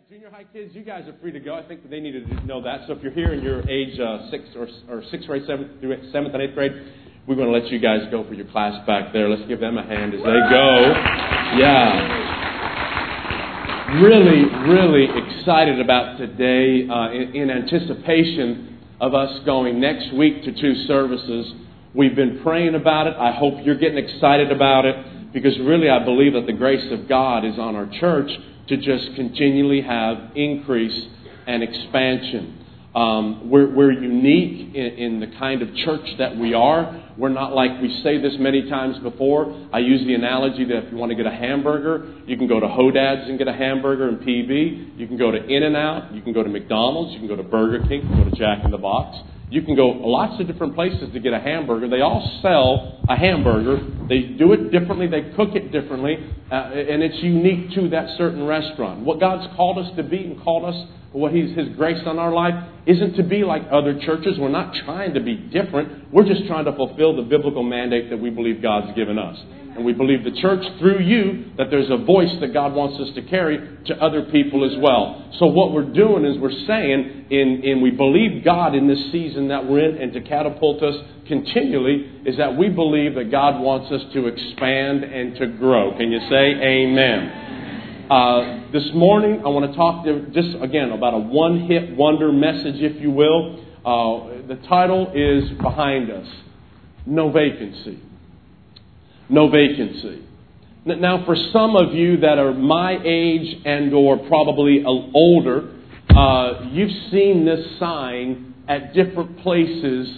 Junior high kids, you guys are free to go. I think they need to know that. So if you're here and you're age 6th grade, 7th and 8th grade, we're going to let you guys go for your class back there. Let's give them a hand as they go. Yeah. Really excited about today in anticipation of us going next week to 2 services. We've been praying about it. I hope you're getting excited about it because really I believe that the grace of God is on our church to just continually have increase and expansion. We're unique in the kind of church that we are. We're not like, we say this many times before. I use the analogy that if you want to get a hamburger, you can go to Hodad's and get a hamburger in PB. You can go to In-N-Out. You can go to McDonald's. You can go to Burger King. You can go to Jack in the Box. You can go lots of different places to get a hamburger. They all sell a hamburger. They do it differently. They cook it differently. And it's unique to that certain restaurant. What God's called us to be and called us, what His grace on our life, isn't to be like other churches. We're not trying to be different. We're just trying to fulfill the biblical mandate that we believe God's given us. And we believe the church, through you, that there's a voice that God wants us to carry to other people as well. So what we're doing is we're saying, we believe God in this season that we're in and to catapult us continually, is that we believe that God wants us to expand and to grow. Can you say amen? This morning, I want to talk just again about a one-hit wonder message, if you will. The title is Behind Us. No vacancy. No vacancy. Now, for some of you that are my age and or probably older, you've seen this sign at different places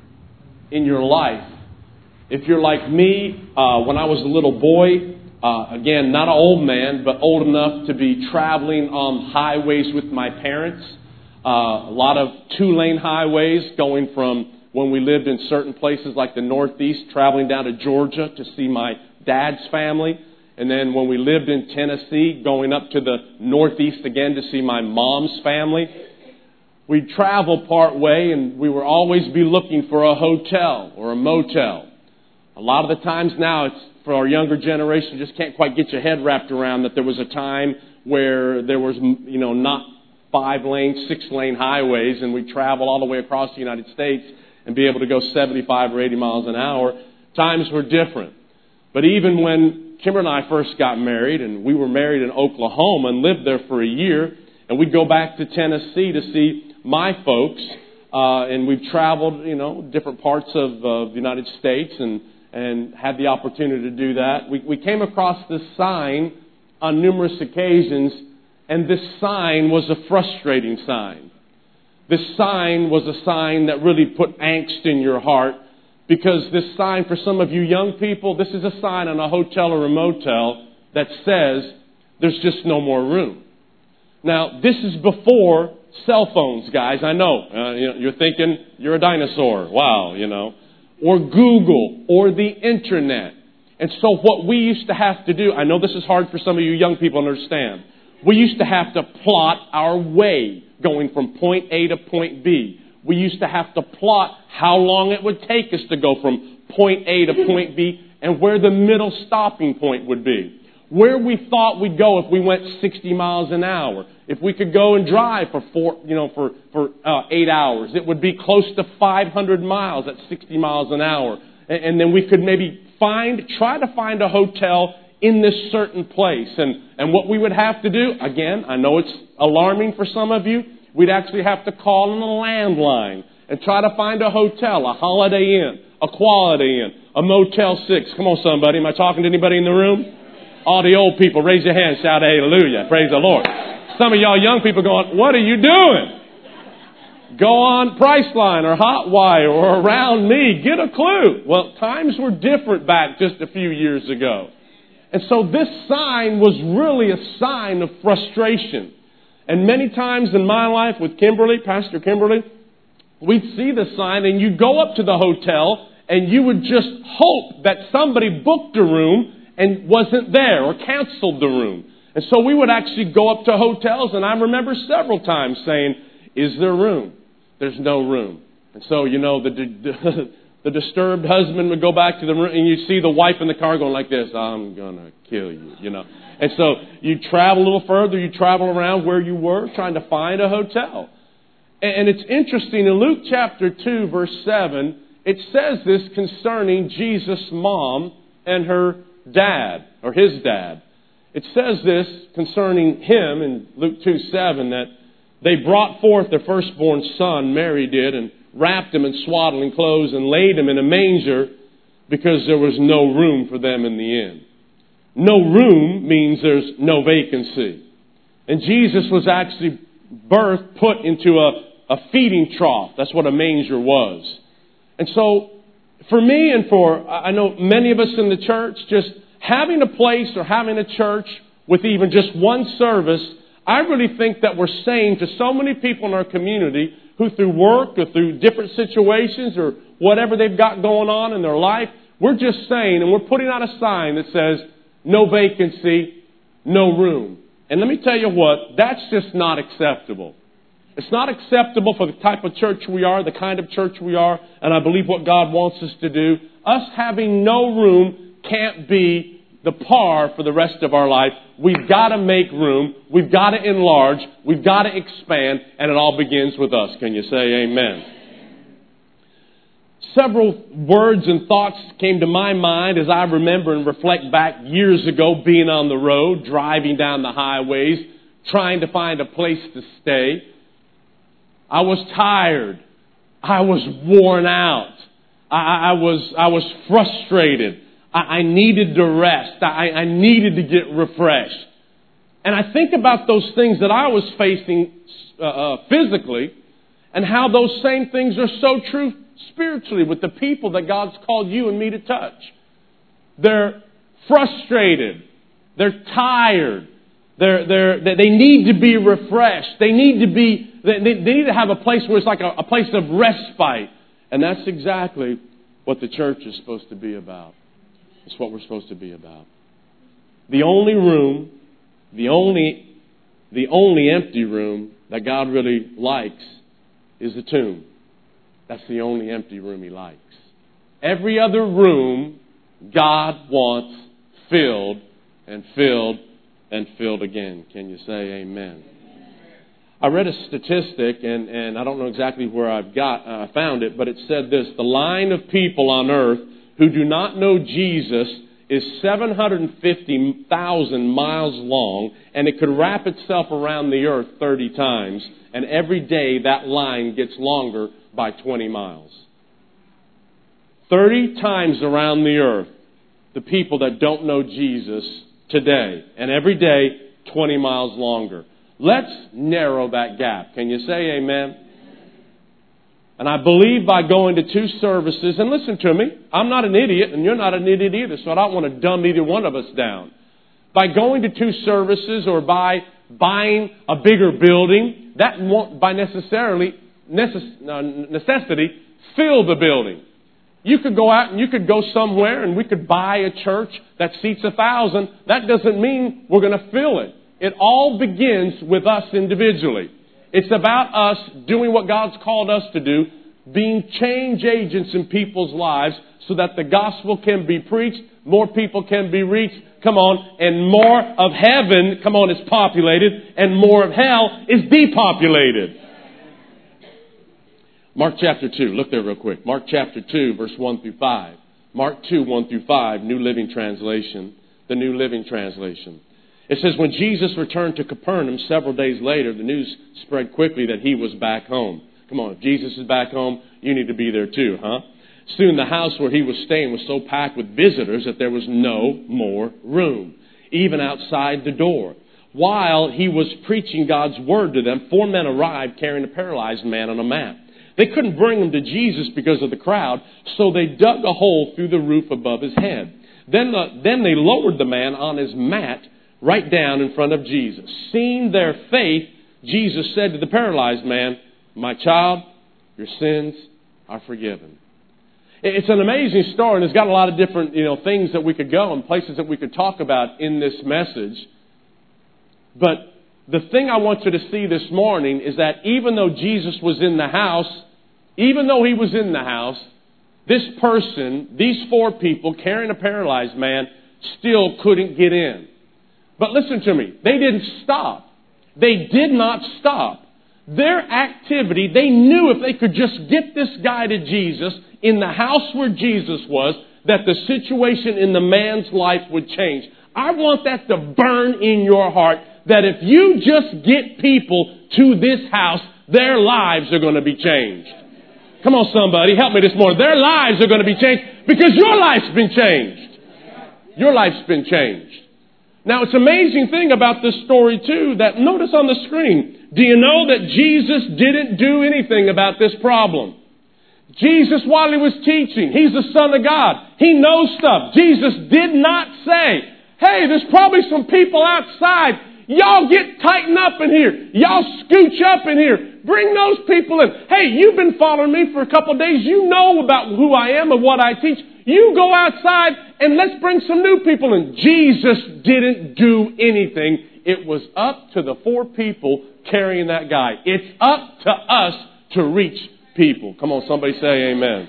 in your life. If you're like me, when I was a little boy, again, not an old man, but old enough to be traveling on highways with my parents. A lot of 2-lane highways going from when we lived in certain places like the Northeast, traveling down to Georgia to see my dad's family. And then when we lived in Tennessee, going up to the Northeast again to see my mom's family. We'd travel part way and we would always be looking for a hotel or a motel. A lot of the times now, it's for our younger generation, just can't quite get your head wrapped around that there was a time where there was, not 5-lane, 6-lane highways, and we travel all the way across the United States and be able to go 75 or 80 miles an hour. Times were different. But even when Kimber and I first got married, and we were married in Oklahoma and lived there for a year, and we'd go back to Tennessee to see my folks, and we've traveled, different parts of the United States and had the opportunity to do that. We came across this sign on numerous occasions, and this sign was a frustrating sign. This sign was a sign that really put angst in your heart, because this sign, for some of you young people, this is a sign on a hotel or a motel that says there's just no more room. Now, this is before cell phones, guys. I know. You're thinking you're a dinosaur. Wow, Or Google or the internet. And so what we used to have to do, I know this is hard for some of you young people to understand. We used to have to plot our way going from point A to point B. We used to have to plot how long it would take us to go from point A to point B and where the middle stopping point would be. Where we thought we'd go if we went 60 miles an hour. If we could go and drive for 8 hours, it would be close to 500 miles at 60 miles an hour. And then we could maybe try to find a hotel in this certain place. And what we would have to do, again, I know it's alarming for some of you, we'd actually have to call on a landline and try to find a hotel, a Holiday Inn, a Quality Inn, a Motel 6. Come on, somebody. Am I talking to anybody in the room? All the old people, raise your hand, shout hallelujah. Praise the Lord. Some of y'all young people going, what are you doing? Go on Priceline or Hotwire or Around Me. Get a clue. Well, times were different back just a few years ago. And so this sign was really a sign of frustration. And many times in my life with Kimberly, Pastor Kimberly, we'd see the sign and you'd go up to the hotel and you would just hope that somebody booked a room and wasn't there or canceled the room. And so we would actually go up to hotels, and I remember several times saying, is there room? There's no room. And so, the the disturbed husband would go back to the room, and you'd see the wife in the car going like this, I'm going to kill you, you know. And so you travel a little further, you travel around where you were, trying to find a hotel. And it's interesting, in Luke chapter 2, verse 7, it says this concerning Jesus' mom and her dad, or his dad. It says this concerning him in Luke 2:7, that they brought forth their firstborn son, Mary did, and wrapped him in swaddling clothes and laid him in a manger because there was no room for them in the inn. No room means there's no vacancy. And Jesus was actually put into a feeding trough. That's what a manger was. And so, for me and for, I know many of us in the church, just having a place or having a church with even just one service, I really think that we're saying to so many people in our community who through work or through different situations or whatever they've got going on in their life, we're just saying, and we're putting out a sign that says, no vacancy, no room. And let me tell you what, that's just not acceptable. It's not acceptable for the type of church we are, the kind of church we are, and I believe what God wants us to do. Us having no room can't be the par for the rest of our life. We've got to make room. We've got to enlarge. We've got to expand. And it all begins with us. Can you say amen? Several words and thoughts came to my mind as I remember and reflect back years ago being on the road, driving down the highways, trying to find a place to stay. I was tired. I was worn out. I was frustrated. I needed to rest. I needed to get refreshed. And I think about those things that I was facing physically and how those same things are so true spiritually with the people that God's called you and me to touch. They're frustrated. They're tired. They need to be refreshed. They need to have a place where it's like a place of respite. And that's exactly what the church is supposed to be about. It's what we're supposed to be about. The only room, the only empty room that God really likes is the tomb. That's the only empty room He likes. Every other room God wants filled and filled and filled again. Can you say amen? I read a statistic, and I don't know exactly where I found it, but it said this: the line of people on earth who do not know Jesus is 750,000 miles long, and it could wrap itself around the earth 30 times, and every day that line gets longer by 20 miles. 30 times around the earth, the people that don't know Jesus today, and every day 20 miles longer. Let's narrow that gap. Can you say amen? And I believe by going to 2 services, and listen to me, I'm not an idiot, and you're not an idiot either, so I don't want to dumb either one of us down. By going to 2 services or by buying a bigger building, that won't by necessity fill the building. You could go out and you could go somewhere and we could buy a church that seats 1,000. That doesn't mean we're going to fill it. It all begins with us individually. It's about us doing what God's called us to do, being change agents in people's lives so that the gospel can be preached, more people can be reached, come on, and more of heaven, come on, is populated, and more of hell is depopulated. Mark chapter 2, look there real quick. Mark chapter 2, verse 1 through 5. Mark 2, 1 through 5, New Living Translation. The New Living Translation. It says, when Jesus returned to Capernaum several days later, the news spread quickly that He was back home. Come on, if Jesus is back home, you need to be there too, huh? Soon the house where He was staying was so packed with visitors that there was no more room, even outside the door. While He was preaching God's word to them, 4 men arrived carrying a paralyzed man on a mat. They couldn't bring him to Jesus because of the crowd, so they dug a hole through the roof above his head. Then they lowered the man on his mat right down in front of Jesus. Seeing their faith, Jesus said to the paralyzed man, "My child, your sins are forgiven." It's an amazing story, and it's got a lot of different things that we could go and places that we could talk about in this message. But the thing I want you to see this morning is that even though Jesus was in the house, even though He was in the house, this person, these 4 people carrying a paralyzed man, still couldn't get in. But listen to me. They didn't stop. They did not stop. Their activity, they knew if they could just get this guy to Jesus in the house where Jesus was, that the situation in the man's life would change. I want that to burn in your heart, that if you just get people to this house, their lives are going to be changed. Come on, somebody, help me this morning. Their lives are going to be changed because your life's been changed. Your life's been changed. Now, it's an amazing thing about this story, too, that notice on the screen. Do you know that Jesus didn't do anything about this problem? Jesus, while he was teaching, he's the Son of God. He knows stuff. Jesus did not say, hey, there's probably some people outside. Y'all get tightened up in here. Y'all scooch up in here. Bring those people in. Hey, you've been following me for a couple of days. You know about who I am and what I teach. You go outside and let's bring some new people in. Jesus didn't do anything. It was up to the 4 people carrying that guy. It's up to us to reach people. Come on, somebody say amen.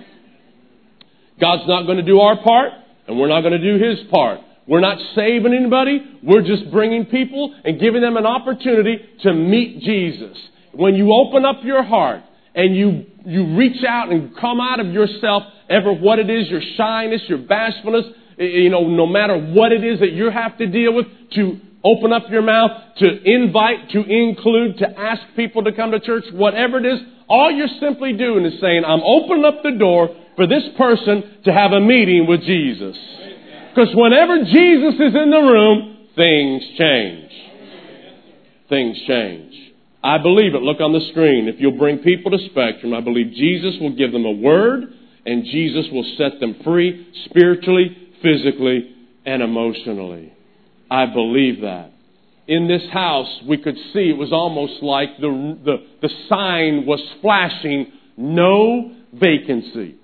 God's not going to do our part, and we're not going to do His part. We're not saving anybody. We're just bringing people and giving them an opportunity to meet Jesus. When you open up your heart and you reach out and come out of yourself, ever what it is, your shyness, your bashfulness, no matter what it is that you have to deal with, to open up your mouth, to invite, to include, to ask people to come to church, whatever it is, all you're simply doing is saying, I'm opening up the door for this person to have a meeting with Jesus. Because whenever Jesus is in the room, things change. Things change. I believe it. Look on the screen. If you'll bring people to Spectrum, I believe Jesus will give them a word and Jesus will set them free spiritually, physically, and emotionally. I believe that. In this house, we could see it was almost like the sign was flashing, no vacancy.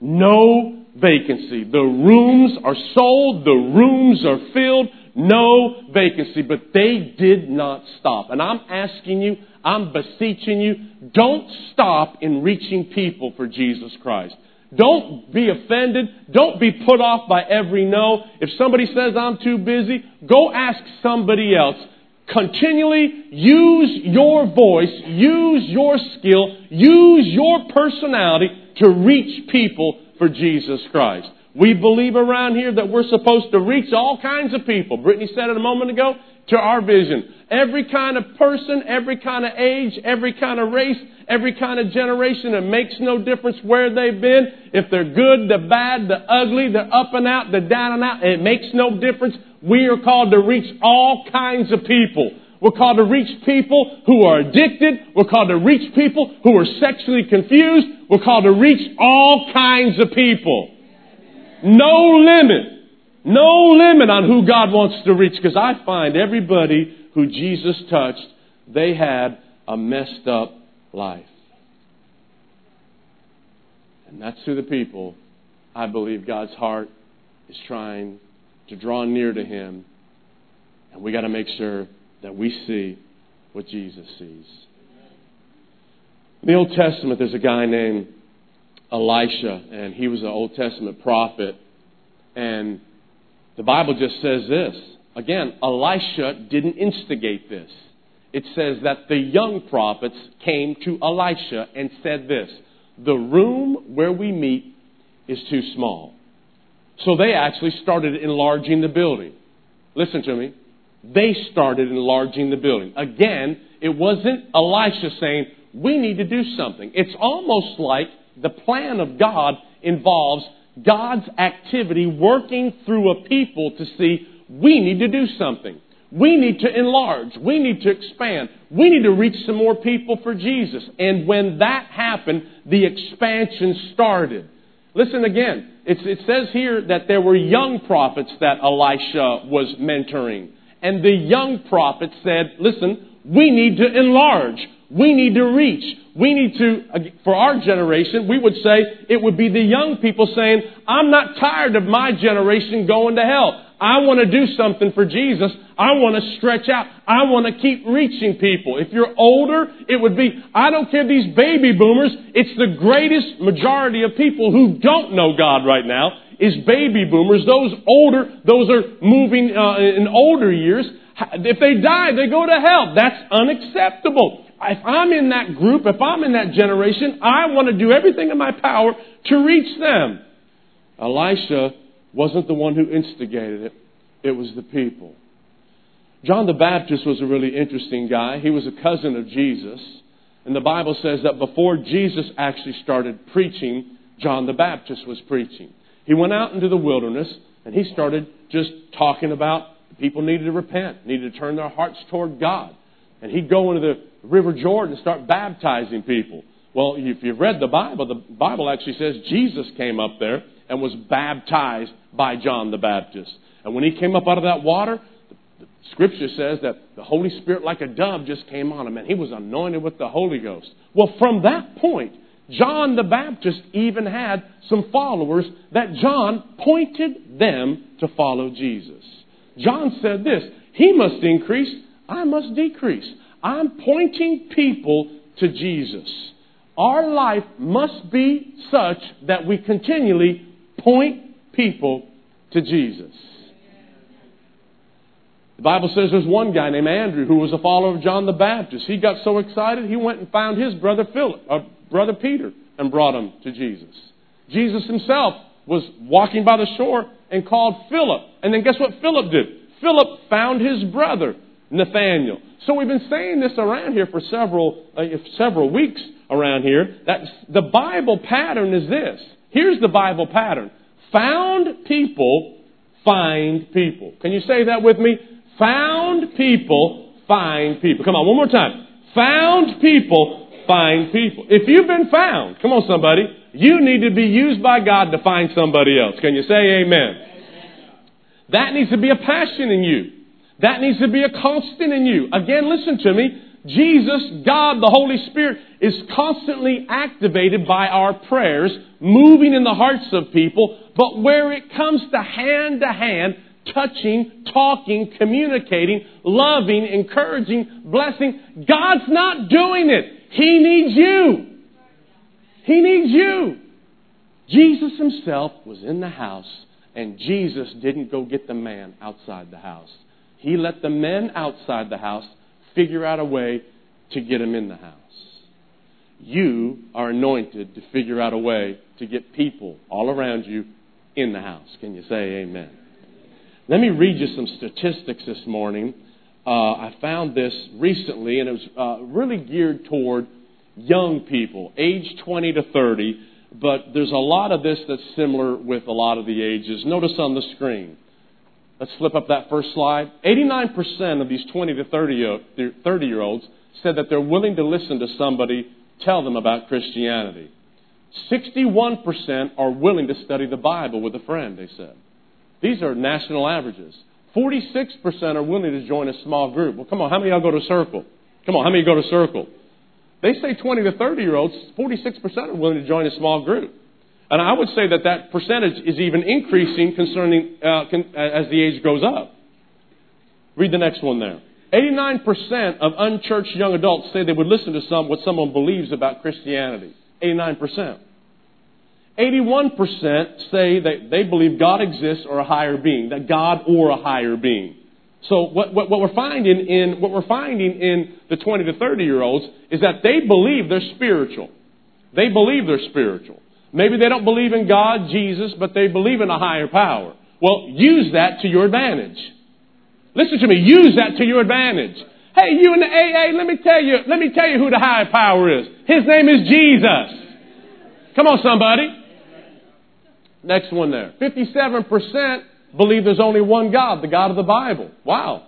No vacancy. The rooms are sold. The rooms are filled. No vacancy. But they did not stop. And I'm asking you, I'm beseeching you, don't stop in reaching people for Jesus Christ. Don't be offended. Don't be put off by every no. If somebody says I'm too busy, go ask somebody else. Continually use your voice, use your skill, use your personality to reach people for Jesus Christ. We believe around here that we're supposed to reach all kinds of people. Brittany said it a moment ago, to our vision. Every kind of person, every kind of age, every kind of race, every kind of generation. It makes no difference where they've been. If they're good, the bad, the ugly, the up and out, the down and out. It makes no difference. We are called to reach all kinds of people. We're called to reach people who are addicted. We're called to reach people who are sexually confused. We're called to reach all kinds of people. No limit. No limit on who God wants to reach. Because I find everybody who Jesus touched, they had a messed up life. And that's who the people, I believe God's heart is trying to draw near to Him. And we got to make sure that we see what Jesus sees. In the Old Testament, there's a guy named Elisha, and he was an Old Testament prophet. And the Bible just says this. Again, Elisha didn't instigate this. It says that the young prophets came to Elisha and said this: the room where we meet is too small. So they actually started enlarging the building. Listen to me. They started enlarging the building. Again, it wasn't Elisha saying, we need to do something. It's almost like the plan of God involves God's activity working through a people to see, we need to do something. We need to enlarge. We need to expand. We need to reach some more people for Jesus. And when that happened, the expansion started. Listen again. It says here that there were young prophets that Elisha was mentoring. And the young prophet said, listen, we need to enlarge. We need to reach. We need to, for our generation, we would say it would be the young people saying, I'm not tired of my generation going to hell. I want to do something for Jesus. I want to stretch out. I want to keep reaching people. If you're older, it would be, I don't care, these baby boomers, it's the greatest majority of people who don't know God right now is baby boomers. Those older, those are moving in older years. If they die, they go to hell. That's unacceptable. If I'm in that group, if I'm in that generation, I want to do everything in my power to reach them. Elisha wasn't the one who instigated it. It was the people. John the Baptist was a really interesting guy. He was a cousin of Jesus. And the Bible says that before Jesus actually started preaching, John the Baptist was preaching. He went out into the wilderness and he started just talking about people needed to repent, needed to turn their hearts toward God. And he'd go into the River Jordan and start baptizing people. Well, if you've read the Bible actually says Jesus came up there and was baptized by John the Baptist. And when he came up out of that water, the Scripture says that the Holy Spirit like a dove just came on him and he was anointed with the Holy Ghost. Well, from that point, John the Baptist even had some followers that John pointed them to follow Jesus. John said this, he must increase, I must decrease. I'm pointing people to Jesus. Our life must be such that we continually point people to Jesus. The Bible says there's one guy named Andrew who was a follower of John the Baptist. He got so excited he went and found his brother brother Peter and brought him to Jesus. Jesus himself was walking by the shore and called Philip. And then guess what Philip did? Philip found his brother Nathanael. So we've been saying this around here for several weeks around here, that the Bible pattern is this. Here's the Bible pattern. Found people, find people. Can you say that with me? Found people, find people. Come on, one more time. Found people, find people. If you've been found, come on somebody, you need to be used by God to find somebody else. Can you say amen? That needs to be a passion in you. That needs to be a constant in you. Again, listen to me. Jesus, God, the Holy Spirit is constantly activated by our prayers, moving in the hearts of people. But where it comes to hand, touching, talking, communicating, loving, encouraging, blessing, God's not doing it. He needs you. He needs you. Jesus himself was in the house, and Jesus didn't go get the man outside the house. He let the men outside the house figure out a way to get him in the house. You are anointed to figure out a way to get people all around you in the house. Can you say amen? Let me read you some statistics this morning. I found this recently, and it was really geared toward young people, age 20 to 30. But there's a lot of this that's similar with a lot of the ages. Notice on the screen. Let's flip up that first slide. 89% of these 20 to 30-year-olds said that they're willing to listen to somebody tell them about Christianity. 61% are willing to study the Bible with a friend, they said. These are national averages. 46% are willing to join a small group. Well, come on, how many of y'all go to Circle? Come on, how many go to Circle? They say 20 to 30-year-olds, 46% are willing to join a small group. And I would say that percentage is even increasing concerning as the age goes up. Read the next one there. 89% of unchurched young adults say they would listen to what someone believes about Christianity. 89%. 81% say that they believe God exists or a higher being, that God or a higher being. So what we're finding in the 20 to 30-year-olds is that they believe they're spiritual. They believe they're spiritual. Maybe they don't believe in God, Jesus, but they believe in a higher power. Well, use that to your advantage. Listen to me. Use that to your advantage. Hey, you in the AA, let me tell you who the higher power is. His name is Jesus. Come on, somebody. Next one there. 57% believe there's only one God, the God of the Bible. Wow.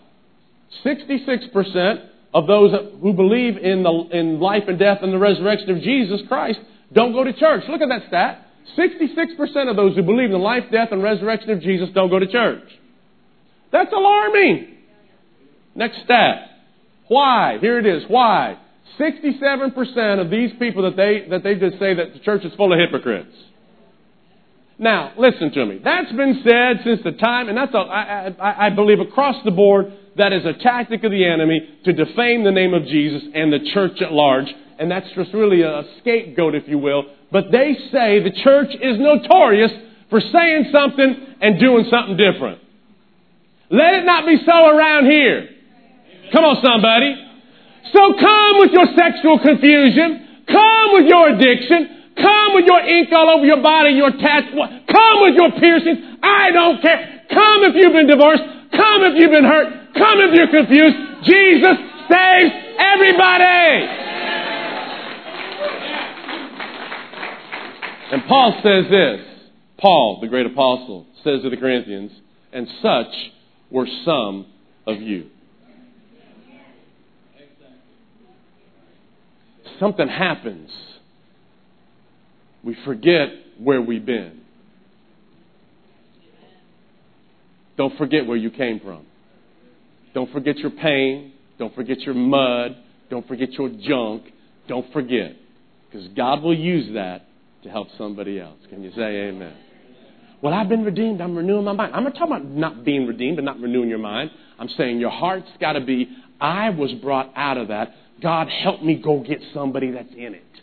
66% of those who believe in life and death and the resurrection of Jesus Christ don't go to church. Look at that stat. 66% of those who believe in the life, death, and resurrection of Jesus don't go to church. That's alarming. Next stat. Why? Here it is. Why? 67% of these people that they just say that the church is full of hypocrites. Now, listen to me. That's been said since the time, and that's I believe across the board, that is a tactic of the enemy to defame the name of Jesus and the church at large. And that's just really a scapegoat, if you will. But they say the church is notorious for saying something and doing something different. Let it not be so around here. Come on, somebody. So come with your sexual confusion. Come with your addiction. Come with your ink all over your body, your tats. Come with your piercings. I don't care. Come if you've been divorced. Come if you've been hurt. Come if you're confused. Jesus saves everybody. And Paul says this. Paul, the great apostle, says to the Corinthians, and such were some of you. Something happens. We forget where we've been. Don't forget where you came from. Don't forget your pain. Don't forget your mud. Don't forget your junk. Don't forget. Because God will use that to help somebody else. Can you say amen? Well, I've been redeemed. I'm renewing my mind. I'm not talking about not being redeemed and not renewing your mind. I'm saying your heart's got to be, I was brought out of that. God, help me go get somebody that's in it.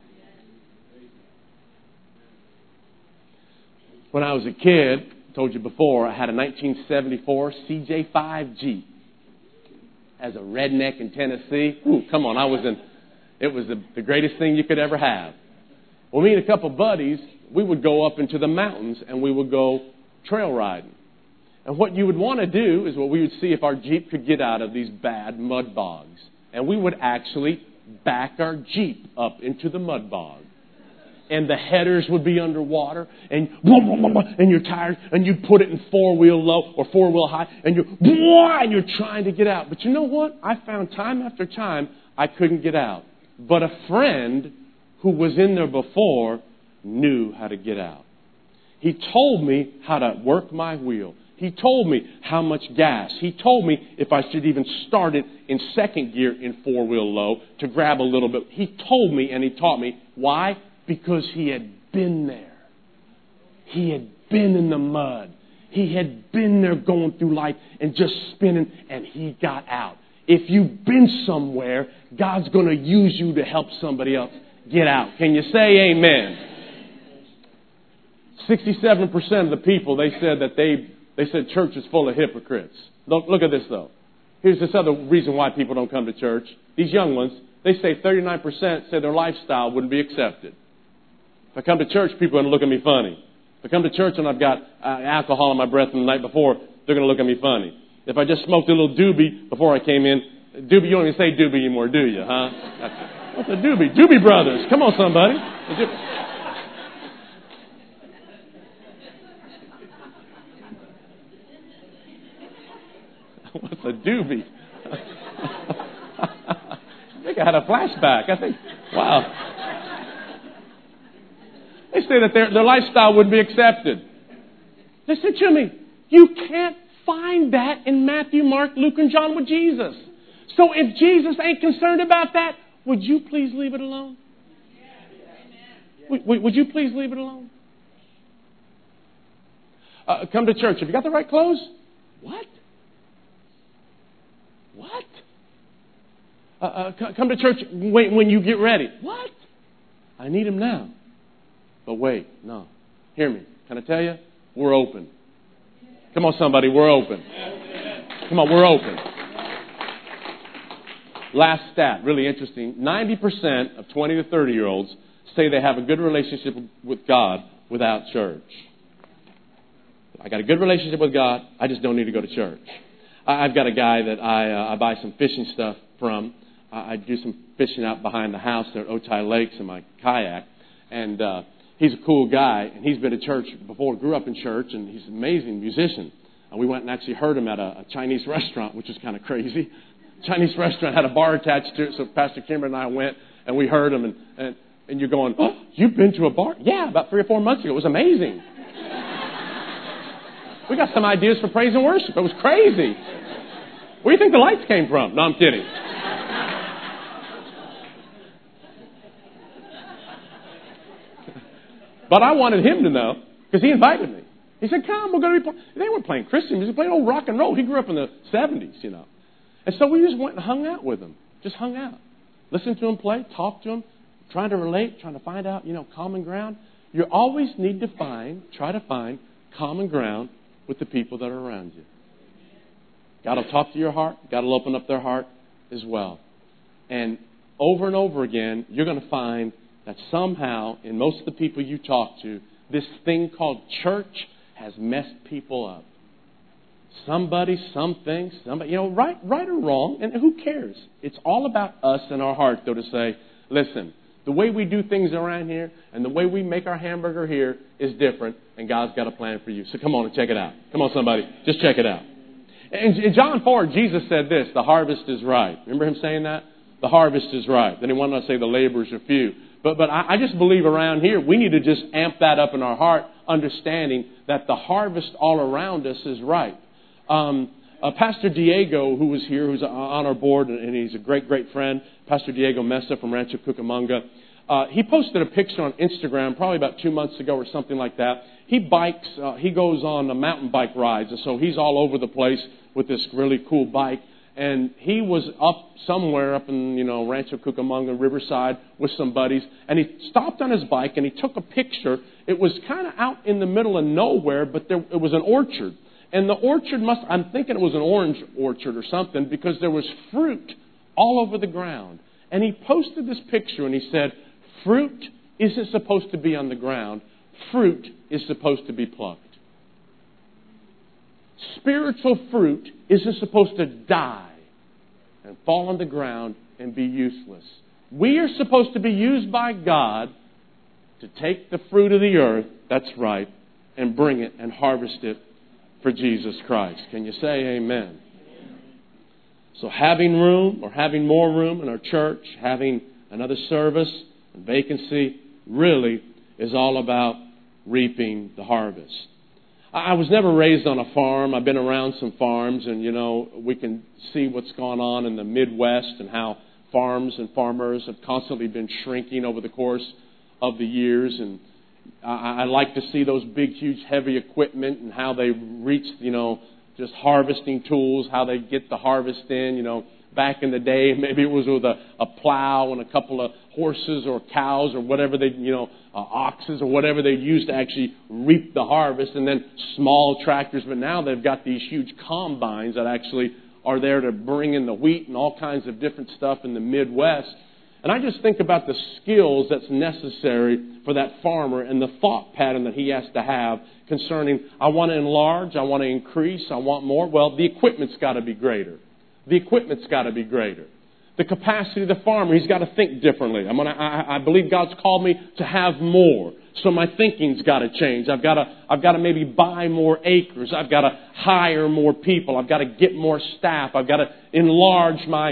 When I was a kid, I told you before, I had a 1974 CJ5 Jeep. As a redneck in Tennessee, come on, it was the greatest thing you could ever have. Well, me and a couple buddies, we would go up into the mountains and we would go trail riding. And what you would want to do is what we would see if our Jeep could get out of these bad mud bogs. And we would actually back our Jeep up into the mud bog. And the headers would be underwater, and you're tired, and you'd put it in 4-wheel low or 4-wheel high, and you're trying to get out. But you know what? I found time after time I couldn't get out. But a friend who was in there before knew how to get out. He told me how to work my wheel. He told me how much gas. He told me if I should even start it in second gear in 4-wheel low to grab a little bit. He told me and he taught me. Why? Because he had been there. He had been in the mud. He had been there going through life and just spinning, and he got out. If you've been somewhere, God's going to use you to help somebody else get out. Can you say amen? 67% of the people, they said that they said church is full of hypocrites. Look at this, though. Here's this other reason why people don't come to church. These young ones, they say 39% say their lifestyle wouldn't be accepted. If I come to church, people are going to look at me funny. If I come to church and I've got alcohol in my breath from the night before, they're going to look at me funny. If I just smoked a little doobie before I came in, doobie, you don't even say doobie anymore, do you, huh? What's a doobie? Doobie Brothers. Come on, somebody. What's a doobie? I think I had a flashback. I think, wow. They say that their lifestyle wouldn't be accepted. Listen to me. You can't find that in Matthew, Mark, Luke, and John with Jesus. So if Jesus ain't concerned about that, would you please leave it alone? Would you please leave it alone? Come to church. Have you got the right clothes? What? Come to church when you get ready. What? I need them now. But wait, no. Hear me. Can I tell you? We're open. Come on, somebody. We're open. Come on, we're open. Last stat, really interesting. 90% of 20 to 30-year-olds say they have a good relationship with God without church. I got a good relationship with God. I just don't need to go to church. I've got a guy that I buy some fishing stuff from. I do some fishing out behind the house there at Otay Lakes in my kayak. And he's a cool guy, and he's been to church before, grew up in church, and he's an amazing musician. We went and actually heard him at a Chinese restaurant, which was kind of crazy. Chinese restaurant had a bar attached to it, so Pastor Kimber and I went, and we heard him, and you're going, oh, you've been to a bar? Yeah, about 3 or 4 months ago. It was amazing. We got some ideas for praise and worship. It was crazy. Where do you think the lights came from? No, I'm kidding. But I wanted him to know Because he invited me. He said, come, we're going to be playing. They weren't playing Christian music. They played old rock and roll. He grew up in the 70s, you know. And so we just went and hung out with him. Just hung out. Listened to him play, talked to him, trying to relate, trying to find out, common ground. You always need to try to find common ground with the people that are around you. God will talk to your heart. God will open up their heart as well. And over again, you're going to find that somehow, in most of the people you talk to, this thing called church has messed people up. Somebody, something, somebody, right or wrong, and who cares? It's all about us and our heart, though, to say, listen, the way we do things around here and the way we make our hamburger here is different, and God's got a plan for you. So come on and check it out. Come on, somebody. Just check it out. In John 4, Jesus said this, the harvest is ripe. Remember him saying that? The harvest is ripe. Then he went on to say the laborers are few. But I just believe around here, we need to just amp that up in our heart, understanding that the harvest all around us is ripe. Pastor Diego, who was here, who's on our board, and he's a great, great friend, Pastor Diego Mesa from Rancho Cucamonga, he posted a picture on Instagram probably about 2 months ago or something like that. He bikes, he goes on mountain bike rides, and so he's all over the place with this really cool bike. And he was up somewhere up in, Rancho Cucamonga, Riverside, with some buddies. And he stopped on his bike and he took a picture. It was kind of out in the middle of nowhere, but it was an orchard. And the orchard I'm thinking it was an orange orchard or something, because there was fruit all over the ground. And he posted this picture and he said, fruit isn't supposed to be on the ground. Fruit is supposed to be plucked. Spiritual fruit isn't supposed to die and fall on the ground and be useless. We are supposed to be used by God to take the fruit of the earth, that's right, and bring it and harvest it for Jesus Christ. Can you say amen? So having room or having more room in our church, having another service and vacancy really is all about reaping the harvest. I was never raised on a farm. I've been around some farms, and, we can see what's gone on in the Midwest and how farms and farmers have constantly been shrinking over the course of the years. And I like to see those big, huge, heavy equipment and how they reach, just harvesting tools, how they get the harvest in, Back in the day, maybe it was with a plow and a couple of horses or cows or whatever they, oxes or whatever they used to actually reap the harvest, and then small tractors. But now they've got these huge combines that actually are there to bring in the wheat and all kinds of different stuff in the Midwest. And I just think about the skills that's necessary for that farmer and the thought pattern that he has to have concerning, I want to enlarge, I want to increase, I want more. Well, the equipment's got to be greater. The equipment's got to be greater. The capacity of the farmer, he's got to think differently. I believe God's called me to have more. So my thinking's got to change. I've got to maybe buy more acres. I've got to hire more people. I've got to get more staff. I've got to enlarge my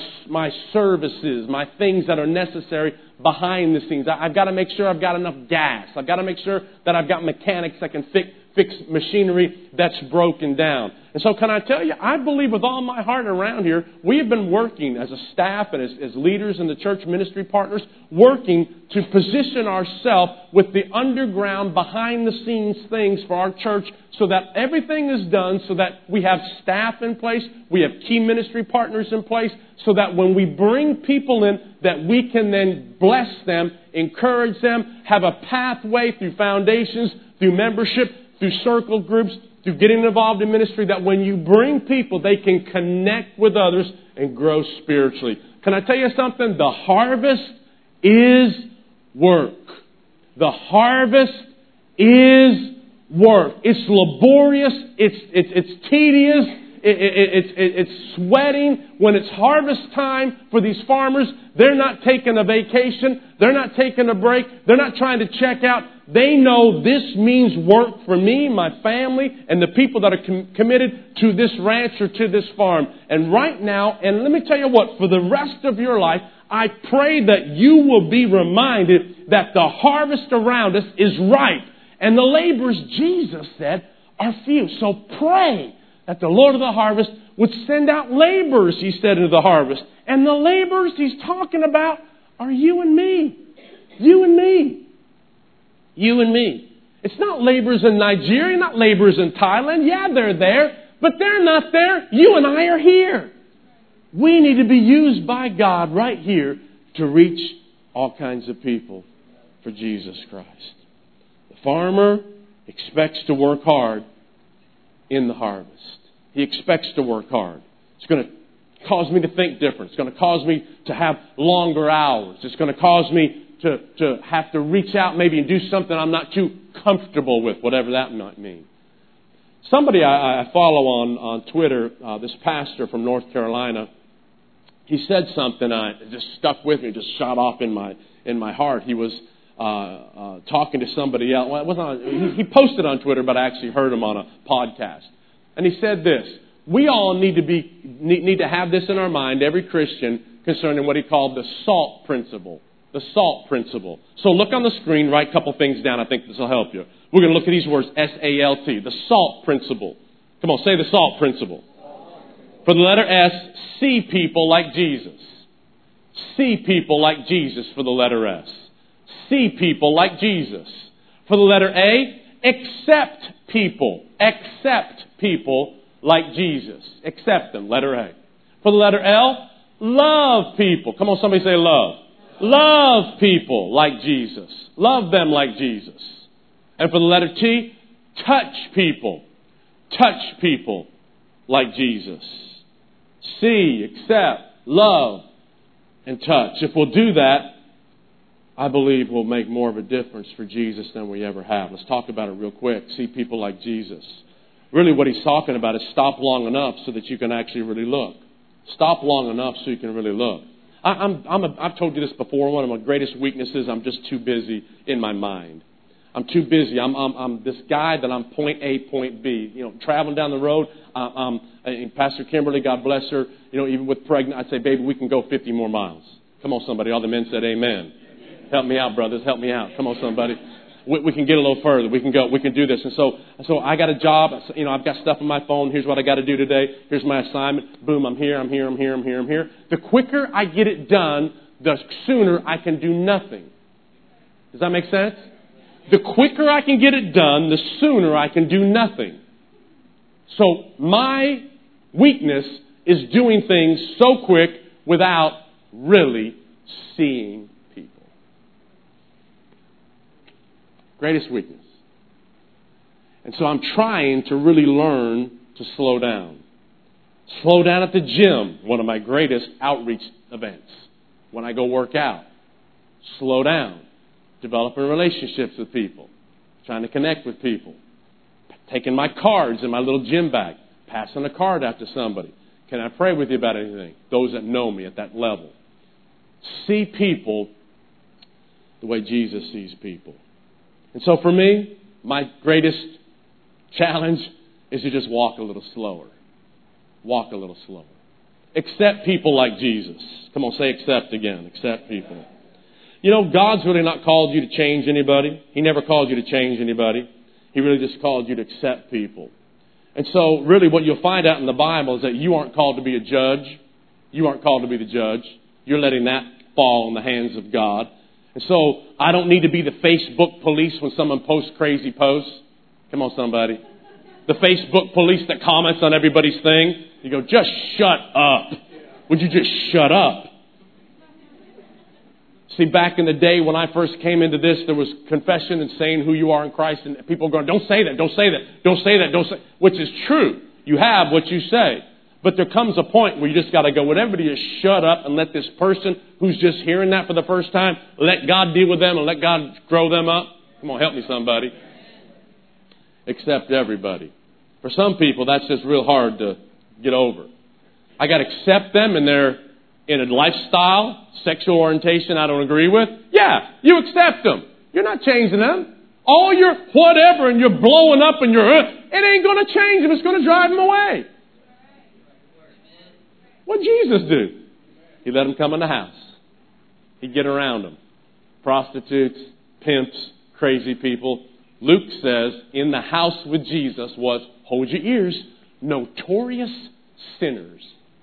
services, my things that are necessary behind the scenes. I've got to make sure I've got enough gas. I've got to make sure that I've got mechanics that can fix machinery that's broken down. And so can I tell you, I believe with all my heart around here, we have been working as a staff and as leaders and the church ministry partners, working to position ourselves with the underground, behind the scenes things for our church so that everything is done, so that we have staff in place, we have key ministry partners in place, so that when we bring people in, that we can then bless them, encourage them, have a pathway through foundations, through membership, through circle groups, through getting involved in ministry, that when you bring people, they can connect with others and grow spiritually. Can I tell you something? The harvest is work. The harvest is work. It's laborious. It's tedious. It's sweating. When it's harvest time for these farmers, they're not taking a vacation. They're not taking a break. They're not trying to check out. They know this means work for me, my family, and the people that are committed to this ranch or to this farm. And right now, and let me tell you what, for the rest of your life, I pray that you will be reminded that the harvest around us is ripe. And the laborers, Jesus said, are few. So pray that the Lord of the harvest would send out laborers, he said, into the harvest. And the laborers he's talking about are you and me. You and me. You and me. It's not laborers in Nigeria, not laborers in Thailand. Yeah, they're there, but they're not there. You and I are here. We need to be used by God right here to reach all kinds of people for Jesus Christ. The farmer expects to work hard in the harvest. He expects to work hard. It's going to cause me to think different. It's going to cause me to have longer hours. It's going to cause me to have to reach out maybe and do something I'm not too comfortable with, whatever that might mean. Somebody I follow on Twitter, this pastor from North Carolina, he said something that just stuck with me, just shot off in my heart. He was talking to somebody else. Well, it wasn't he posted on Twitter, but I actually heard him on a podcast. And he said this: we all need to have this in our mind, every Christian, concerning what he called the SALT principle. The SALT principle. So look on the screen, write a couple things down. I think this will help you. We're going to look at these words, S-A-L-T, the SALT principle. Come on, say the SALT principle. For the letter S, see people like Jesus. See people like Jesus for the letter S. See people like Jesus. For the letter A, accept people. Accept people like Jesus. Accept them, letter A. For the letter L, love people. Come on, somebody say love. Love people like Jesus. Love them like Jesus. And for the letter T, touch people. Touch people like Jesus. See, accept, love, and touch. If we'll do that, I believe we'll make more of a difference for Jesus than we ever have. Let's talk about it real quick. See people like Jesus. Really what he's talking about is stop long enough so that you can actually really look. Stop long enough so you can really look. I've told you this before. One of my greatest weaknesses, I'm just too busy in my mind. I'm too busy. I'm this guy that I'm point A, point B. You know, traveling down the road. And Pastor Kimberly, God bless her. You know, even with pregnant, I'd say, baby, we can go 50 more miles. Come on, somebody. All the men said, amen. Help me out, brothers. Help me out. Come on, somebody. We can get a little further. We can go. We can do this. And so I got a job. You know, I've got stuff on my phone. Here's what I got to do today. Here's my assignment. Boom, I'm here. The quicker I get it done, the sooner I can do nothing. Does that make sense? The quicker I can get it done, the sooner I can do nothing. So my weakness is doing things so quick without really seeing people. Greatest weakness. And so I'm trying to really learn to slow down. Slow down at the gym, one of my greatest outreach events. When I go work out. Slow down. Developing relationships with people. Trying to connect with people. Taking my cards in my little gym bag. Passing a card out to somebody. Can I pray with you about anything? Those that know me at that level. See people the way Jesus sees people. And so for me, my greatest challenge is to just walk a little slower. Walk a little slower. Accept people like Jesus. Come on, say accept again. Accept people. You know, God's really not called you to change anybody. He never called you to change anybody. He really just called you to accept people. And so really what you'll find out in the Bible is that you aren't called to be a judge. You aren't called to be the judge. You're letting that fall in the hands of God. And so I don't need to be the Facebook police when someone posts crazy posts. Come on, somebody. The Facebook police that comments on everybody's thing. You go, just shut up. Would you just shut up? See, back in the day when I first came into this, there was confession and saying who you are in Christ. And people going, don't say that, don't say that, don't say that, don't say, which is true. You have what you say. But there comes a point where you just got to go, would everybody just shut up and let this person who's just hearing that for the first time, let God deal with them and let God grow them up? Come on, help me somebody. Accept everybody. For some people, that's just real hard to get over. I got to accept them and they're in a lifestyle, sexual orientation I don't agree with. Yeah, you accept them. You're not changing them. All your whatever and you're blowing up and you're, it ain't going to change them. It's going to drive them away. What did Jesus do? He let them come in the house. He'd get around them. Prostitutes, pimps, crazy people. Luke says in the house with Jesus was, hold your ears, notorious sinners.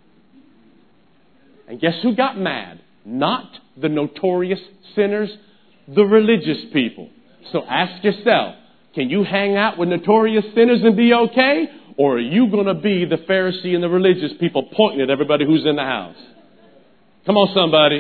And guess who got mad? Not the notorious sinners, the religious people. So ask yourself, Can you hang out with notorious sinners and be okay? Or are you going to be the Pharisee and the religious people pointing at everybody who's in the house? Come on, somebody.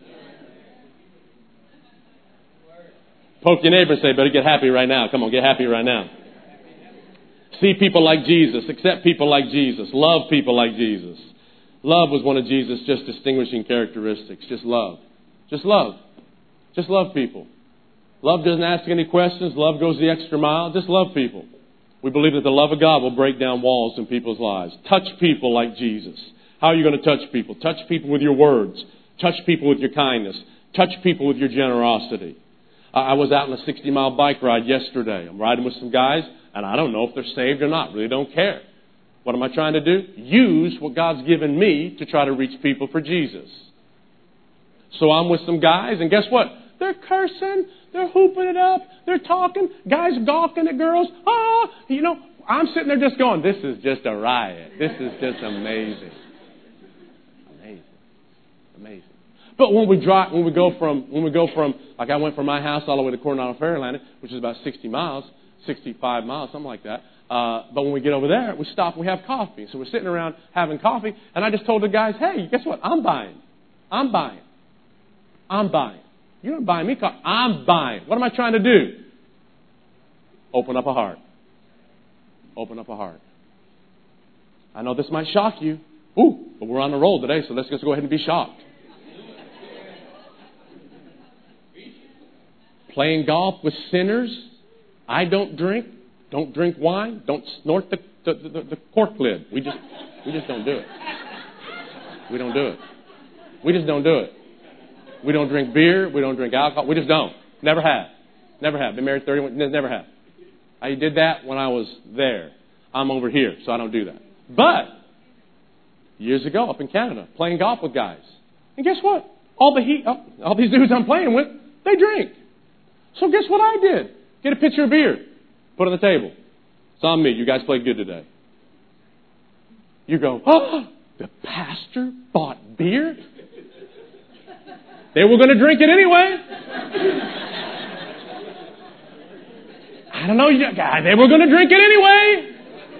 Poke your neighbor and say, better get happy right now. Come on, get happy right now. See people like Jesus. Accept people like Jesus. Love people like Jesus. Love was one of Jesus' just distinguishing characteristics. Just love. Just love. Just love people. Love doesn't ask any questions. Love goes the extra mile. Just love people. We believe that the love of God will break down walls in people's lives. Touch people like Jesus. How are you going to touch people? Touch people with your words. Touch people with your kindness. Touch people with your generosity. I was out on a 60-mile bike ride yesterday. I'm riding with some guys, and I don't know if they're saved or not. Really don't care. What am I trying to do? Use what God's given me to try to reach people for Jesus. So I'm with some guys, and guess what? They're cursing. They're hooping it up. They're talking. Guys gawking at girls. I'm sitting there just going, this is just a riot. This is just amazing. Amazing. But when we go from, like I went from my house all the way to Coronado Ferryland, which is about 65 miles, something like that. But when we get over there, we stop and we have coffee. So we're sitting around having coffee, and I just told the guys, hey, guess what? I'm buying. You're not buying me coffee. I'm buying. What am I trying to do? Open up a heart. I know this might shock you. But we're on the roll today, so let's just go ahead and be shocked. Playing golf with sinners. I don't drink wine. Don't snort the cork lid. We just don't do it. We don't do it. We just don't do it. We don't drink beer. We don't drink alcohol. We just don't. Never have. Been married 31. Never have. I did that when I was there. I'm over here, so I don't do that. But years ago, up in Canada, playing golf with guys, and guess what? All these dudes I'm playing with, they drink. So guess what I did? Get a pitcher of beer, put it on the table. It's on me. You guys played good today. You go, the pastor bought beer? They were going to drink it anyway. I don't know, guys. They were going to drink it anyway.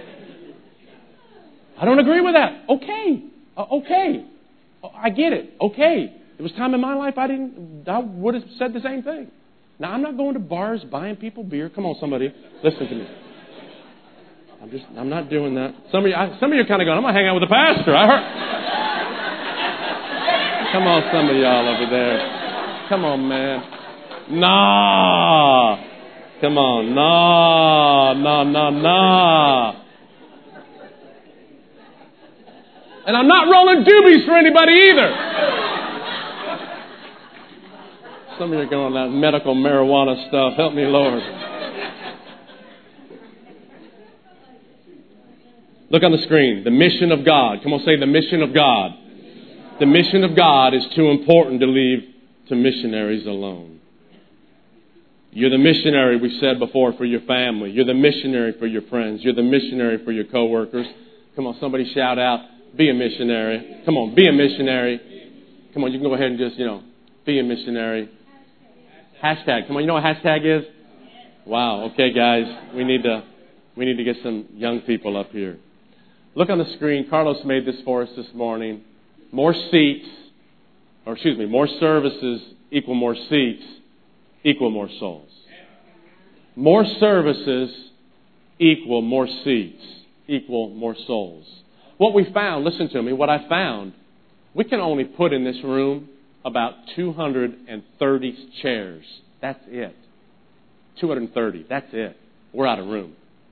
I don't agree with that. Okay. I get it. Okay. There was time in my life I would have said the same thing. Now, I'm not going to bars buying people beer. Come on, somebody. Listen to me. I'm not doing that. Some of you are kind of going, I'm going to hang out with the pastor. I heard. Come on, some of y'all over there. Come on, man. Nah. Come on. Nah. And I'm not rolling doobies for anybody either. Some of you are going that medical marijuana stuff. Help me, Lord. Look on the screen. The mission of God. Come on, say the mission of God. The mission of God is too important to leave to missionaries alone. You're the missionary, we said before, for your family. You're the missionary for your friends. You're the missionary for your coworkers. Come on, somebody shout out, be a missionary. Come on, be a missionary. Come on, you can go ahead and just, be a missionary. Hashtag. Come on, you know what hashtag is? Wow. Okay, guys, we need to get some young people up here. Look on the screen. Carlos made this for us this morning. More services equal more seats equal more souls. More services equal more seats equal more souls. What we found, listen to me, what I found, we can only put in this room about 230 chairs. That's it. 230. That's it. We're out of room.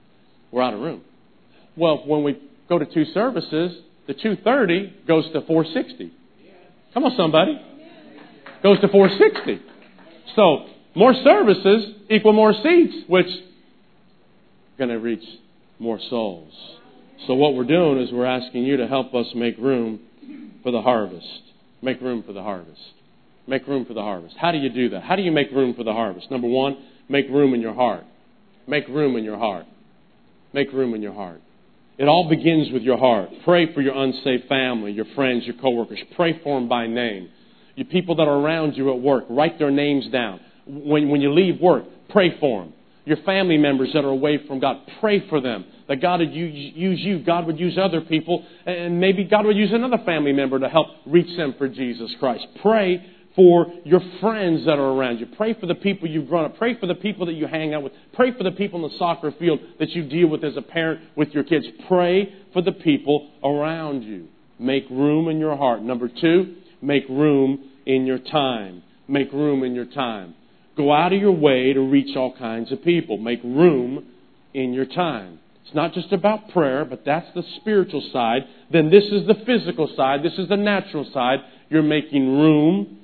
Well, when we go to 2 services, the 230 goes to 460. Come on, somebody. Goes to 460. So, more services equal more seats, which is going to reach more souls. So what we're doing is we're asking you to help us make room for the harvest. Make room for the harvest. Make room for the harvest. How do you do that? How do you make room for the harvest? Number 1, make room in your heart. Make room in your heart. Make room in your heart. It all begins with your heart. Pray for your unsaved family, your friends, your coworkers. Pray for them by name. You people that are around you at work, write their names down. When you leave work, pray for them. Your family members that are away from God, pray for them. That God would use you. God would use other people. And maybe God would use another family member to help reach them for Jesus Christ. Pray for your friends that are around you. Pray for the people you've grown up. Pray for the people that you hang out with. Pray for the people in the soccer field that you deal with as a parent with your kids. Pray for the people around you. Make room in your heart. Number 2, make room in your time. Make room in your time. Go out of your way to reach all kinds of people. Make room in your time. It's not just about prayer, but that's the spiritual side. Then this is the physical side. This is the natural side. You're making room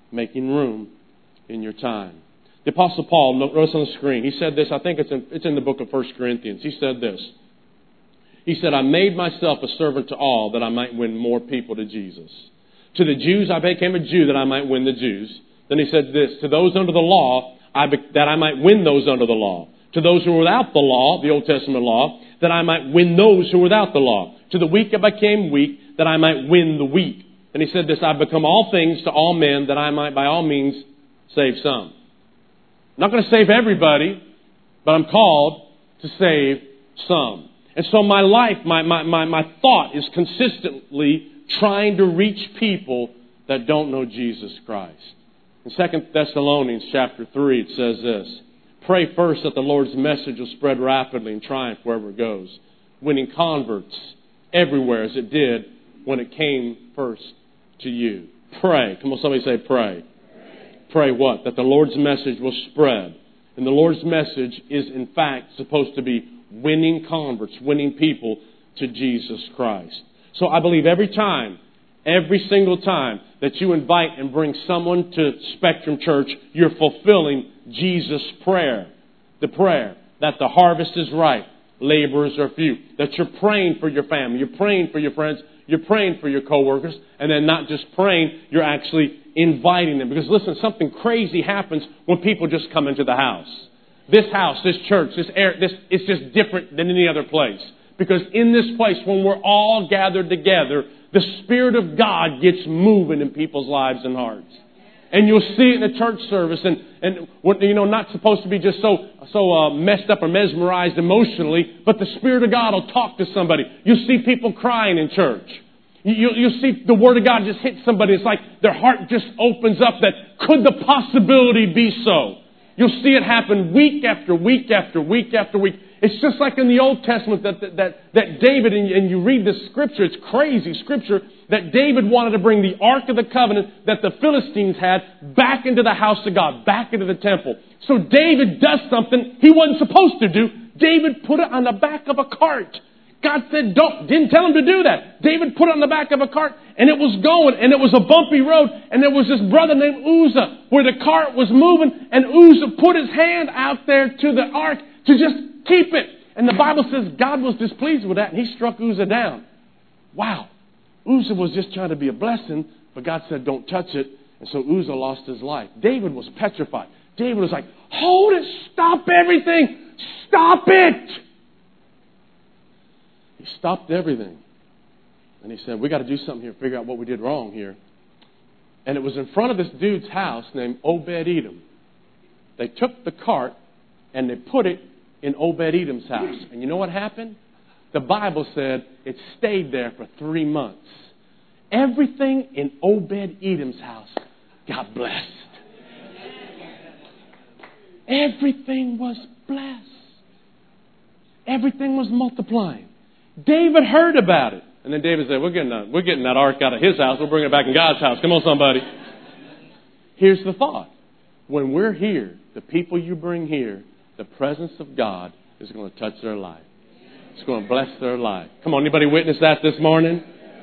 in your time. The Apostle Paul wrote this on the screen. He said this, I think it's in the book of 1 Corinthians. He said this. He said, I made myself a servant to all that I might win more people to Jesus. To the Jews, I became a Jew that I might win the Jews. Then he said this, to those under the law, that I might win those under the law. To those who were without the law, the Old Testament law, that I might win those who were without the law. To the weak I became weak, that I might win the weak. And he said this, I've become all things to all men, that I might by all means save some. I'm not going to save everybody, but I'm called to save some. And so my life, my thought is consistently trying to reach people that don't know Jesus Christ. In 2 Thessalonians chapter 3, it says this, pray first that the Lord's message will spread rapidly and triumph wherever it goes, winning converts everywhere as it did when it came first to you. Pray. Come on, somebody say pray. Pray what? That the Lord's message will spread. And the Lord's message is in fact supposed to be winning converts, winning people to Jesus Christ. So I believe every single time that you invite and bring someone to Spectrum Church, you're fulfilling Jesus' prayer. The prayer that the harvest is ripe, laborers are few. That you're praying for your family, you're praying for your friends, you're praying for your coworkers, and then not just praying, you're actually inviting them. Because listen, something crazy happens when people just come into the house. This house, this church, it's just different than any other place. Because in this place, when we're all gathered together, the Spirit of God gets moving in people's lives and hearts. And you'll see it in a church service, and not supposed to be just so messed up or mesmerized emotionally, but the Spirit of God will talk to somebody. You'll see people crying in church. You'll see the Word of God just hit somebody. It's like their heart just opens up that could the possibility be so? You'll see it happen week after week after week after week. It's just like in the Old Testament that David, and you read this scripture, it's crazy scripture, that David wanted to bring the Ark of the Covenant that the Philistines had back into the house of God, back into the temple. So David does something he wasn't supposed to do. David put it on the back of a cart. God said, didn't tell him to do that. David put it on the back of a cart, and it was going, and it was a bumpy road, and there was this brother named Uzzah, where the cart was moving, and Uzzah put his hand out there to the ark to just keep it. And the Bible says God was displeased with that, and he struck Uzzah down. Wow. Uzzah was just trying to be a blessing, but God said, don't touch it. And so Uzzah lost his life. David was petrified. David was like, hold it, stop everything, stop it. He stopped everything. And he said, we got to do something here, figure out what we did wrong here. And it was in front of this dude's house named Obed-Edom. They took the cart and they put it in Obed-Edom's house. And you know what happened? The Bible said it stayed there for 3 months. Everything in Obed-Edom's house got blessed. Everything was blessed. Everything was multiplying. David heard about it. And then David said, we're getting that ark out of his house. We'll bring it back in God's house. Come on, somebody. Here's the thought. When we're here, the people you bring here, the presence of God is going to touch their life. It's going to bless their life. Come on, anybody witness that this morning?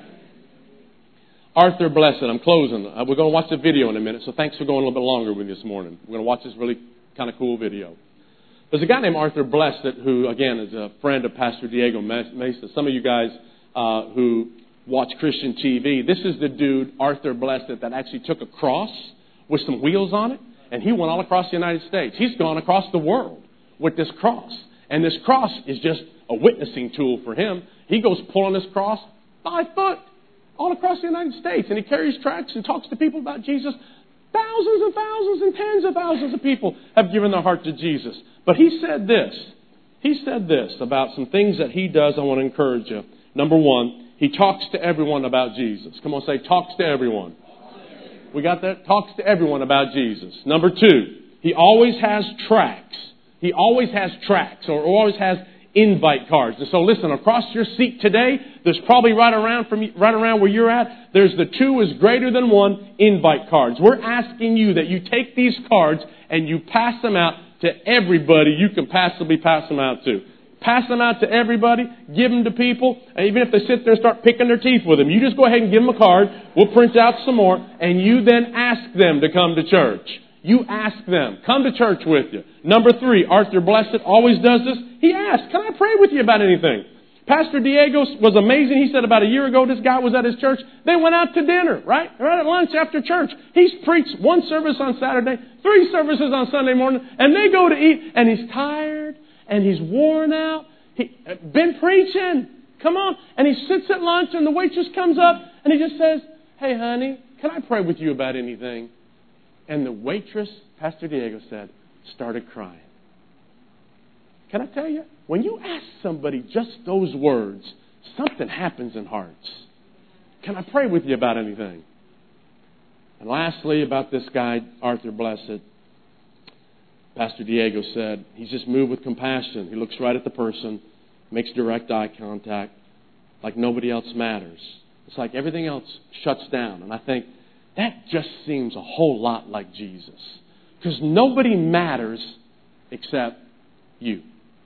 Arthur Blessed. I'm closing. We're going to watch the video in a minute, so thanks for going a little bit longer with me this morning. We're going to watch this really kind of cool video. There's a guy named Arthur Blessed who, again, is a friend of Pastor Diego Mesa. Some of you guys who watch Christian TV, this is the dude, Arthur Blessed, that actually took a cross with some wheels on it, and he went all across the United States. He's gone across the world with this cross. And this cross is just a witnessing tool for him. He goes pulling this cross 5 foot all across the United States, and he carries tracts and talks to people about Jesus Thousands and thousands and tens of thousands of people have given their heart to Jesus. But he said this. He said this about some things that he does. I want to encourage you. Number one, he talks to everyone about Jesus. Come on, say, talks to everyone. We got that? Talks to everyone about Jesus. Number two, he always has tracts. He always has tracts or always has invite cards. And so listen, across your seat today, there's probably right around where you're at, there's the 2 is greater than 1 invite cards. We're asking you that you take these cards and you pass them out to everybody you can possibly pass them out to. Pass them out to everybody, give them to people, and even if they sit there and start picking their teeth with them, you just go ahead and give them a card, we'll print out some more, and you then ask them to come to church. You ask them. Come to church with you. Number 3, Arthur Blessed always does this. He asks, can I pray with you about anything? Pastor Diego was amazing. He said about a year ago, this guy was at his church. They went out to dinner, right? Right at lunch after church. He's preached 1 service on Saturday, 3 services on Sunday morning, and they go to eat, and he's tired, and he's worn out. He's been preaching. Come on. And he sits at lunch, and the waitress comes up, and he just says, hey, honey, can I pray with you about anything? And the waitress, Pastor Diego said, started crying. Can I tell you? When you ask somebody just those words, something happens in hearts. Can I pray with you about anything? And lastly, about this guy, Arthur Blessed, Pastor Diego said, he's just moved with compassion. He looks right at the person, makes direct eye contact, like nobody else matters. It's like everything else shuts down. And I think, that just seems a whole lot like Jesus. Because nobody matters except you.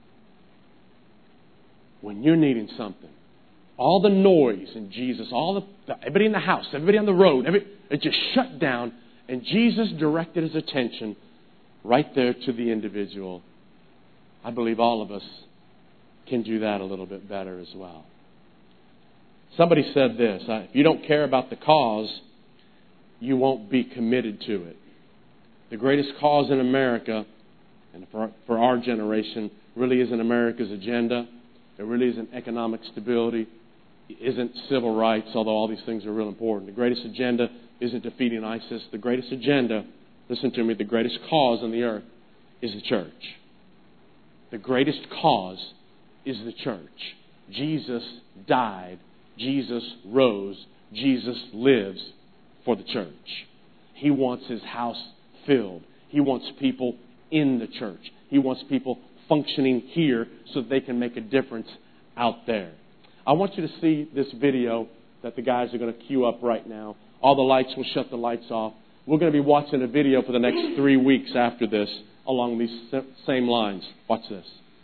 When you're needing something, all the noise in Jesus, everybody in the house, everybody on the road, it just shut down. And Jesus directed his attention right there to the individual. I believe all of us can do that a little bit better as well. Somebody said this, if you don't care about the cause, you won't be committed to it. The greatest cause in America, and for our generation, really isn't America's agenda. It really isn't economic stability. It isn't civil rights, although all these things are real important. The greatest agenda isn't defeating ISIS. The greatest agenda, listen to me, the greatest cause on the earth is the church. The greatest cause is the church. Jesus died. Jesus rose. Jesus lives for the church. He wants his house filled. He wants people in the church. He wants people functioning here so that they can make a difference out there. I want you to see this video that the guys are going to cue up right now. All the lights will shut the lights off. We're going to be watching a video for the next 3 weeks after this along these same lines. Watch this.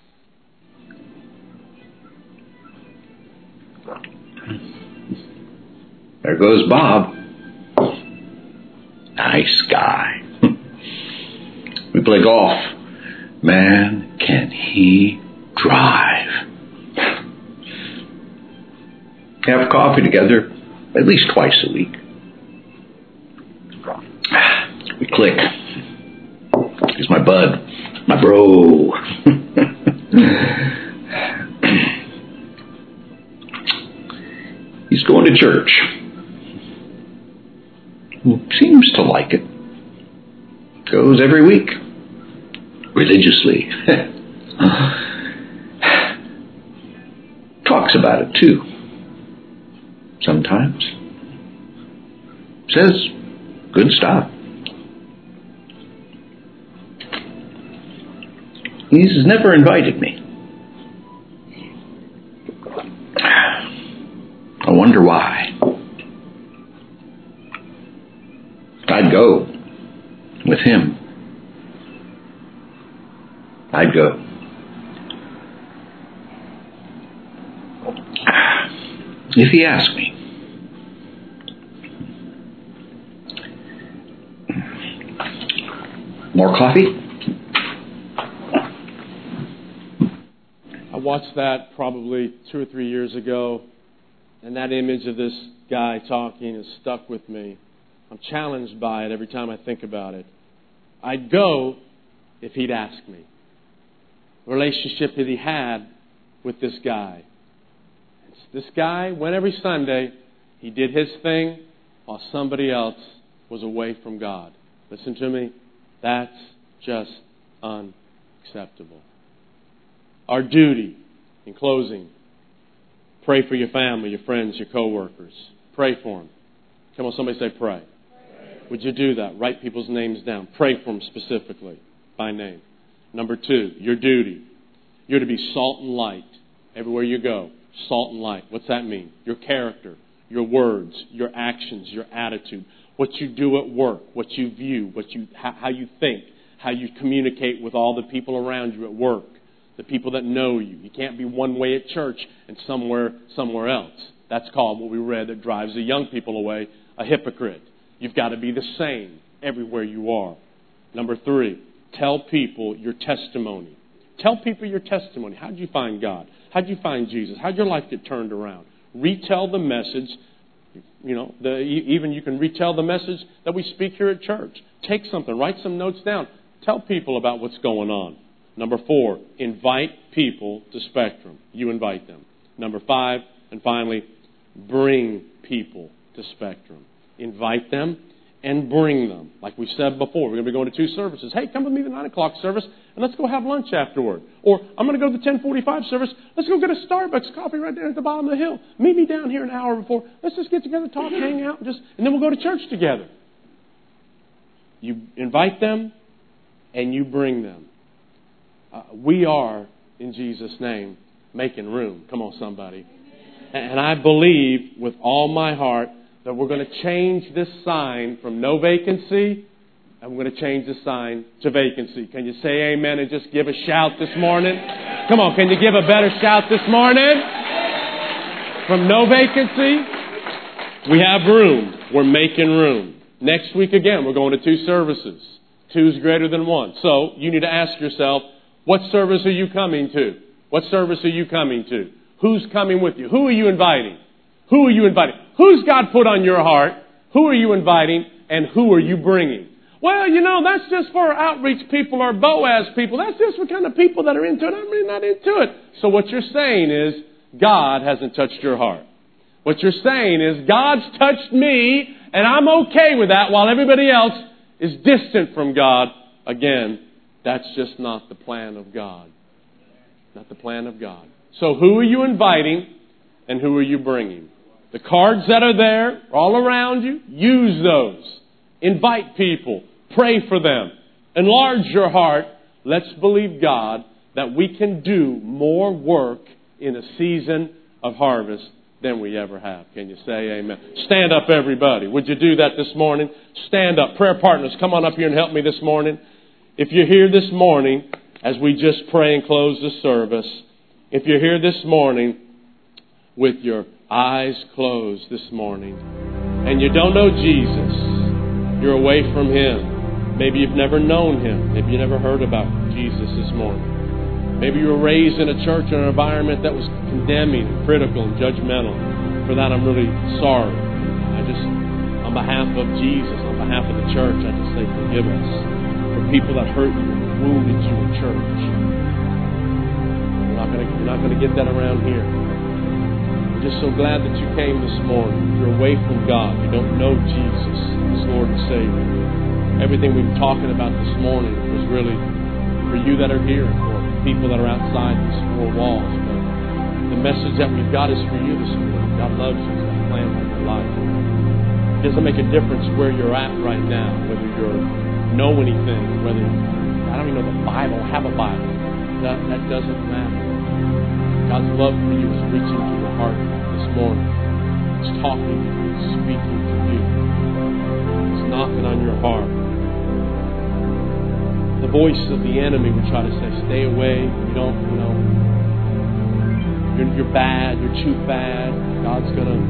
There goes Bob. Nice guy. We play golf. Man, can he drive. Have coffee together at least twice a week. We click. He's my bud, my bro. He's going to church. Seems to like it. Goes every week. Religiously. Talks about it too. Sometimes. Says good stuff. He's never invited me. I wonder why. I'd go with him. I'd go. If he asked me. More coffee? I watched that probably 2 or 3 years ago, and that image of this guy talking is stuck with me. I'm challenged by it every time I think about it. I'd go if he'd ask me. The relationship that he had with this guy. This guy went every Sunday. He did his thing while somebody else was away from God. Listen to me. That's just unacceptable. Our duty, in closing, pray for your family, your friends, your coworkers. Pray for them. Come on, somebody say pray. Would you do that? Write people's names down. Pray for them specifically by name. Number 2, your duty. You're to be salt and light everywhere you go. Salt and light. What's that mean? Your character, your words, your actions, your attitude, what you do at work, what you view, how you think, how you communicate with all the people around you at work, the people that know you. You can't be one way at church and somewhere else. That's called what we read that drives the young people away, a hypocrite. You've got to be the same everywhere you are. Number 3, tell people your testimony. Tell people your testimony. How did you find God? How did you find Jesus? How did your life get turned around? Retell the message. Even you can retell the message that we speak here at church. Take something. Write some notes down. Tell people about what's going on. Number 4, invite people to Spectrum. You invite them. Number 5, and finally, bring people to Spectrum. Invite them and bring them. Like we said before, we're going to be going to 2 services. Hey, come with me to the 9 o'clock service and let's go have lunch afterward. Or I'm going to go to the 10:45 service. Let's go get a Starbucks coffee right there at the bottom of the hill. Meet me down here an hour before. Let's just get together, talk, hang out, and then we'll go to church together. You invite them and you bring them. We are, in Jesus' name, making room. Come on, somebody. And I believe with all my heart that we're going to change this sign from no vacancy, and we're going to change the sign to vacancy. Can you say amen and just give a shout this morning? Come on, can you give a better shout this morning? From no vacancy, we have room. We're making room. Next week again, we're going to 2 services. 2 is greater than 1. So you need to ask yourself, what service are you coming to? What service are you coming to? Who's coming with you? Who are you inviting? Who are you inviting? Who's God put on your heart? Who are you inviting? And who are you bringing? Well, that's just for outreach people or Boaz people. That's just for kind of people that are into it. I'm really not into it. So what you're saying is, God hasn't touched your heart. What you're saying is, God's touched me, and I'm okay with that, while everybody else is distant from God. Again, that's just not the plan of God. Not the plan of God. So who are you inviting, and who are you bringing? The cards that are there, all around you, use those. Invite people. Pray for them. Enlarge your heart. Let's believe God that we can do more work in a season of harvest than we ever have. Can you say amen? Stand up, everybody. Would you do that this morning? Stand up. Prayer partners, come on up here and help me this morning. If you're here this morning, as we just pray and close the service, if you're here this morning with your eyes closed this morning and you don't know Jesus, you're away from Him. Maybe you've never known Him. Maybe you never heard about Jesus this morning. Maybe you were raised in a church or an environment that was condemning and critical and judgmental. For that, I'm really sorry. On behalf of Jesus, on behalf of the church, I just say forgive us for people that hurt you and wounded you in church. You're not going to get that around here. I'm just so glad that you came this morning. You're away from God. You don't know Jesus as Lord and Savior. Everything we've been talking about this morning was really for you that are here, for people that are outside these 4 walls. But the message that we've got is for you this morning. God loves you. He's got a plan for your life. It doesn't make a difference where you're at right now, whether you know anything, whether I don't even know the Bible, have a Bible. That doesn't matter. God's love for you is reaching to your heart this morning. He's talking to you. He's speaking to you. He's knocking on your heart. The voice of the enemy would try to say, stay away. You don't, you're bad. You're too bad. God's you're going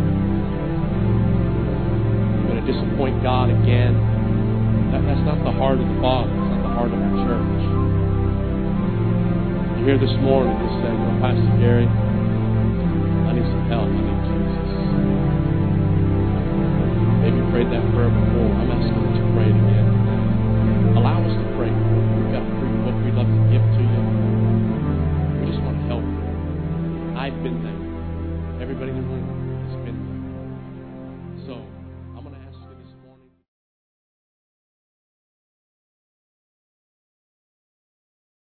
to disappoint God again. That's not the heart of the Father. It's not the heart of our church. You're here this morning to say, Pastor Gary,